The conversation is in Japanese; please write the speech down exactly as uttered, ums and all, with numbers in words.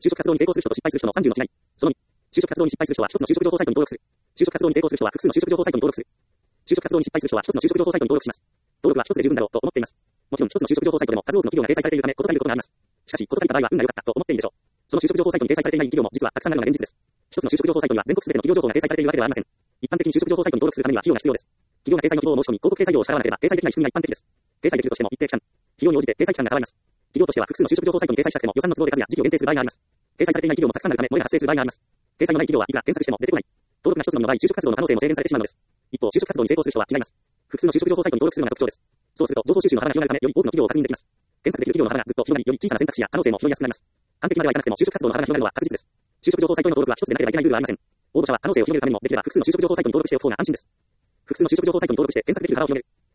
就職活動に成功する人と失敗する人のさんじゅうの違い。そのに、就職活動に失敗する人は一つの就職情報サイトに登録する。就職活動に成功する人は複数の就職情報サイトに登録する。就職活動に失敗する人は一つの就職情報サイトに登録します。登録は一つで十分だろうと思っています。もちろん一つの就職情報サイトでも数多くの企業が掲載されているため、事足りることがあります。しかし、事足りた場合は運が良かったと思っているでしょう。その就職情報サイトに掲載されていない企業も実はたくさんあるのが現実です。一つの就職情報サイトには全国すべての企業情報が掲載されているわけではありません。一般的に就職情報サイトに登録するためには費用が必要です。企業が掲載の希望を申し込み、広告掲載料を支払わなければ掲載できない仕組みが一般的です。掲載できるとしても一定期間、費用に応じて掲載期間が変わります。企業としては複数の就職情報サイトに掲載したくても予算の都合で数や時期を限定する場合があります。掲載されていない企業もたくさんあるため、漏れが発生する場合があります。掲載のない企業はいくら検索しても出てこない。登録が一つのみの場合、就職活動の可能性も制限されてしまうのです。一方、就職活動に成功する人は違います。複数の就職情報サイトに登録するのが特徴です。そうすると、情報収集の幅が広がるため、より多くの企業を確認できます。検索できる企業の幅がぐっと広がり、より小さな選択肢や可能性も広げやすくなります。完璧まではいかなくても就職活動の幅が広がるのは確実です。就職情報サイトへの登録は一つでなければいけないルールはありません。応募者は可能性を広げるためにも、できれば複数の就職情報サイトに登録しておく方が安心です。複数の就職情報サイトに登録して検索できる幅を広げる。